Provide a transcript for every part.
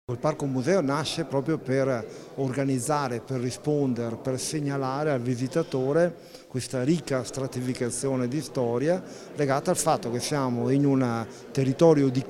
Il Parco Museo nasce proprio per organizzare, per rispondere, per segnalare al visitatore questa ricca stratificazione di storia legata al fatto che siamo in un territorio di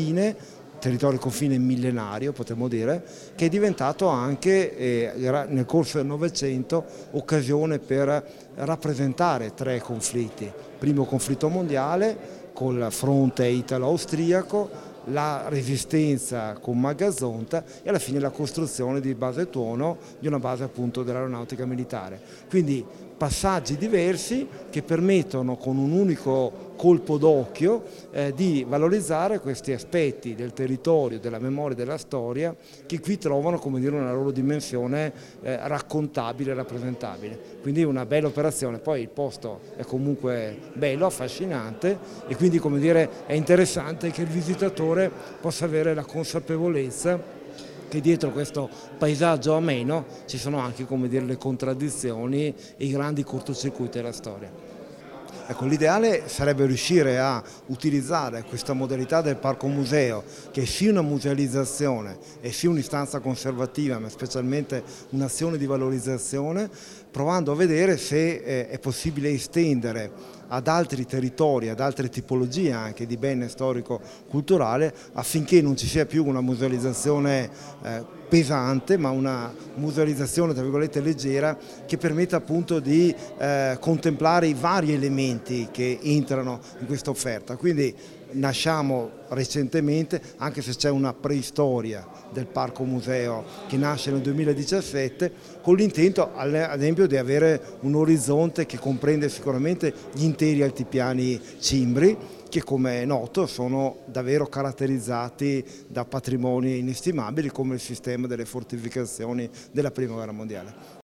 confine millenario potremmo dire, che è diventato anche nel corso del Novecento occasione per rappresentare tre conflitti. Primo conflitto mondiale col fronte italo-austriaco, la resistenza con Magazonta e alla fine la costruzione di base Tuono, di una base appunto dell'aeronautica militare. Quindi passaggi diversi che permettono con un unico colpo d'occhio di valorizzare questi aspetti del territorio, della memoria, della storia che qui trovano, come dire, una loro dimensione raccontabile e rappresentabile. Quindi una bella operazione, poi il posto è comunque bello, affascinante e quindi, come dire, è interessante che il visitatore possa avere la consapevolezza che dietro questo paesaggio ameno ci sono anche, come dire, le contraddizioni e i grandi cortocircuiti della storia. Ecco, l'ideale sarebbe riuscire a utilizzare questa modalità del parco museo, che è sia una musealizzazione e sia un'istanza conservativa, ma specialmente un'azione di valorizzazione, provando a vedere se è possibile estendere ad altri territori, ad altre tipologie anche di bene storico-culturale, affinché non ci sia più una musealizzazione pesante, ma una musealizzazione tra virgolette leggera che permetta appunto di contemplare i vari elementi che entrano in questa offerta. Quindi nasciamo recentemente, anche se c'è una preistoria del Parco Museo che nasce nel 2017, con l'intento ad esempio di avere un orizzonte che comprende sicuramente gli interi altipiani cimbri, che come è noto sono davvero caratterizzati da patrimoni inestimabili come il sistema delle fortificazioni della Prima Guerra Mondiale.